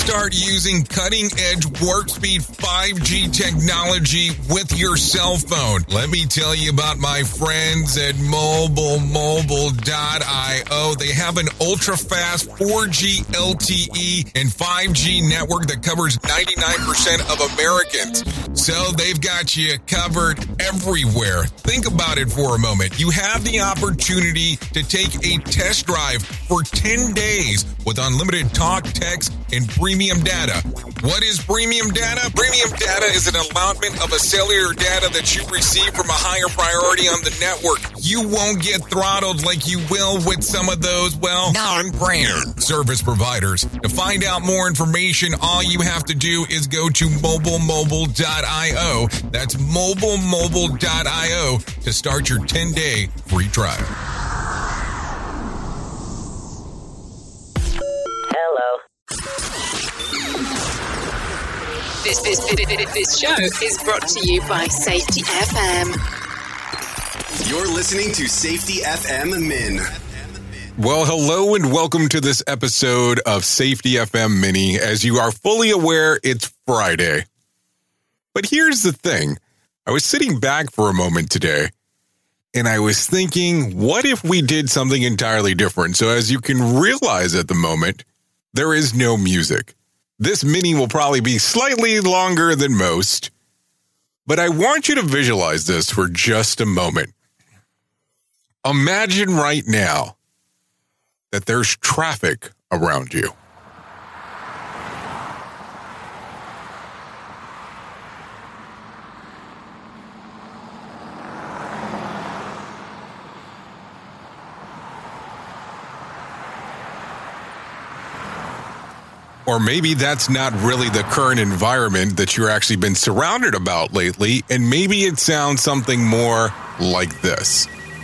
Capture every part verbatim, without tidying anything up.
start using cutting-edge warp-speed five G technology with your cell phone. Let me tell you about my friends at mobile mobile dot io. They have an ultra-fast four G L T E and five G network that covers ninety-nine percent of Americans. So they've got you covered everywhere. Think about it for a moment. You have the opportunity to take a test drive for ten days with unlimited talk, text, and premium data. What is premium data? Premium data is an allotment of a cellular data that you receive from a higher priority on the network. You won't get throttled like you will with some of those, well, non-brand service providers. To find out more information, all you have to do is go to mobile mobile dot io. That's mobile mobile dot io to start your ten-day free trial. Hello. This, this, this, this show is brought to you by Safety F M. You're listening to Safety F M Min. Well, hello and welcome to this episode of Safety F M Mini. As you are fully aware, it's Friday. But here's the thing. I was sitting back for a moment today, and I was thinking, what if we did something entirely different? So as you can realize at the moment, there is no music. This mini will probably be slightly longer than most, but I want you to visualize this for just a moment. Imagine right now that there's traffic around you. Or maybe that's not really the current environment that you're actually been surrounded about lately, and maybe it sounds something more like this.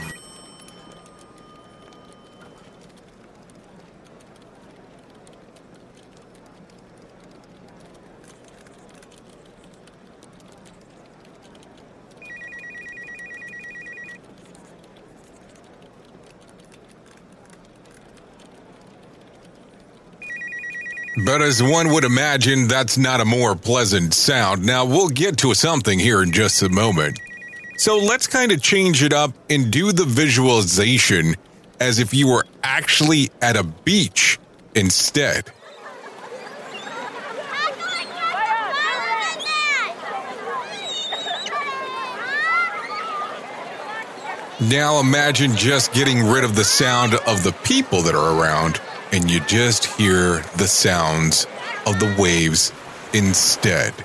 But as one would imagine, that's not a more pleasant sound. Now, we'll get to something here in just a moment. So let's kind of change it up and do the visualization as if you were actually at a beach instead. Now imagine just getting rid of the sound of the people that are around, and you just hear the sounds of the waves instead.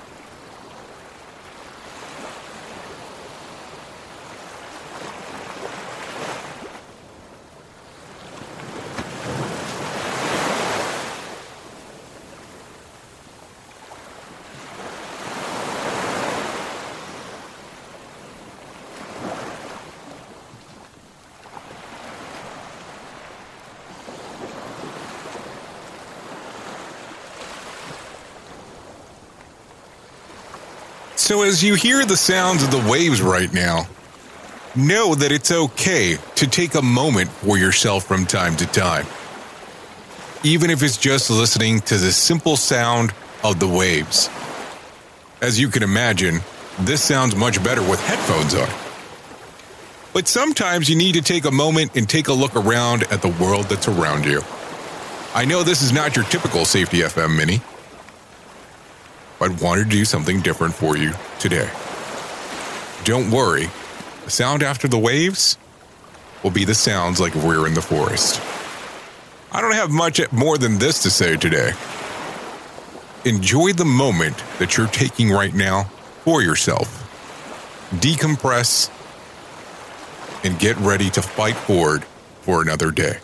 So as you hear the sounds of the waves right now, know that it's okay to take a moment for yourself from time to time. Even if it's just listening to the simple sound of the waves. As you can imagine, this sounds much better with headphones on. But sometimes you need to take a moment and take a look around at the world that's around you. I know this is not your typical Safety F M Mini, but wanted to do something different for you today. Don't worry, the sound after the waves will be the sounds like if we're in the forest. I don't have much more than this to say today. Enjoy the moment that you're taking right now for yourself. Decompress and get ready to fight forward for another day.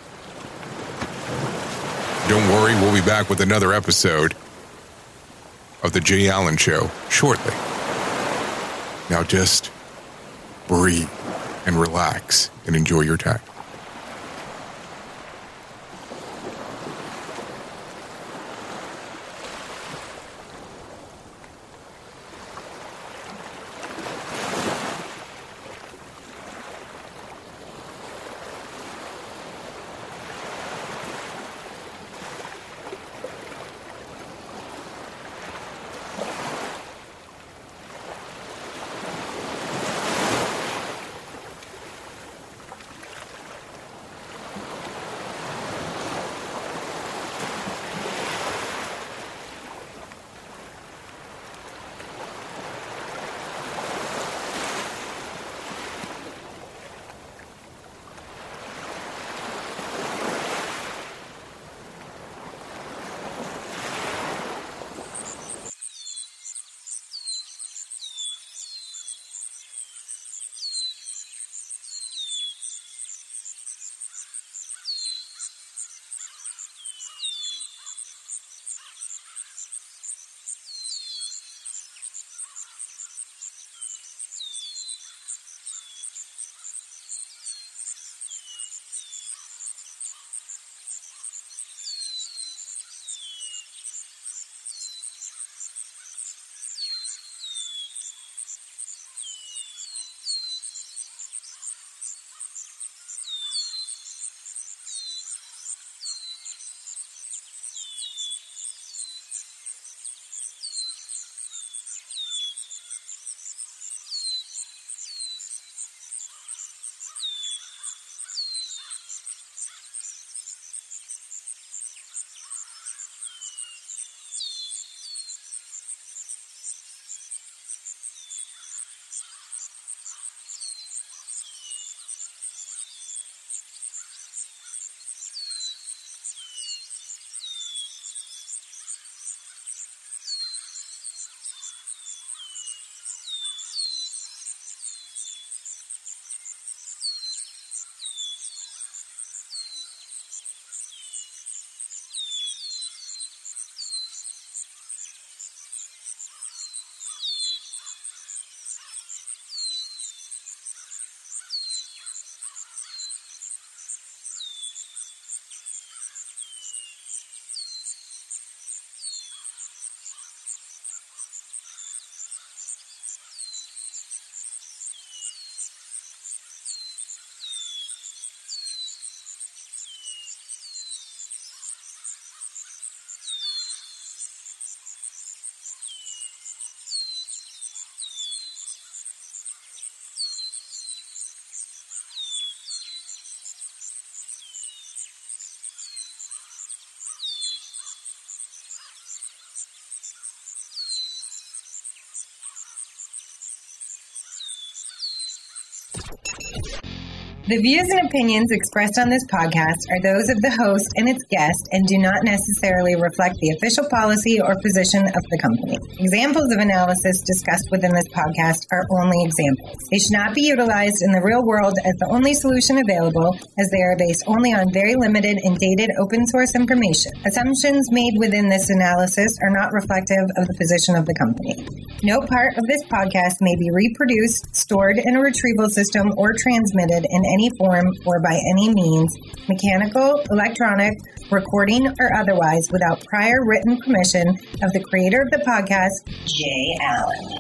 Don't worry, we'll be back with another episode of The Jay Allen Show shortly. Now just breathe and relax and enjoy your time. The views and opinions expressed on this podcast are those of the host and its guest and do not necessarily reflect the official policy or position of the company. Examples of analysis discussed within this podcast are only examples. They should not be utilized in the real world as the only solution available, as they are based only on very limited and dated open source information. Assumptions made within this analysis are not reflective of the position of the company. No part of this podcast may be reproduced, stored in a retrieval system, or transmitted in any form or by any means, mechanical, electronic, recording, or otherwise, without prior written permission of the creator of the podcast, Jay Allen.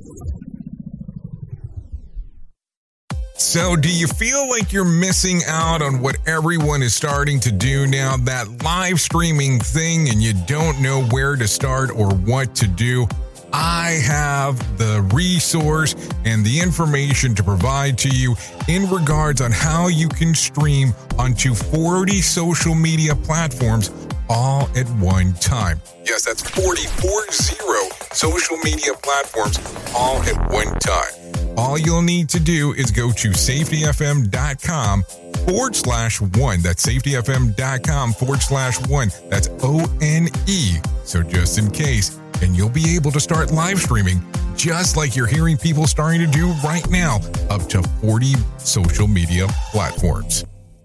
So, do you feel like you're missing out on what everyone is starting to do now, that live streaming thing, and you don't know where to start or what to do? I have the resource and the information to provide to you in regards on how you can stream onto forty social media platforms all at one time. Yes, that's forty, four zero social media platforms all at one time. All you'll need to do is go to safetyfm.com forward slash one. That's safetyfm.com forward slash one. That's O N E. So just in case, and you'll be able to start live streaming just like you're hearing people starting to do right now, up to forty social media platforms.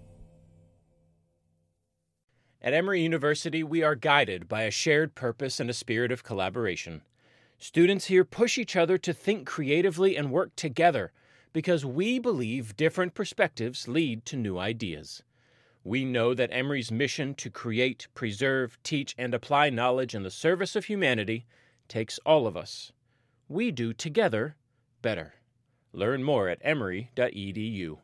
At Emory University, we are guided by a shared purpose and a spirit of collaboration. Students here push each other to think creatively and work together because we believe different perspectives lead to new ideas. We know that Emory's mission to create, preserve, teach, and apply knowledge in the service of humanity takes all of us. We do together better. Learn more at emory dot e d u.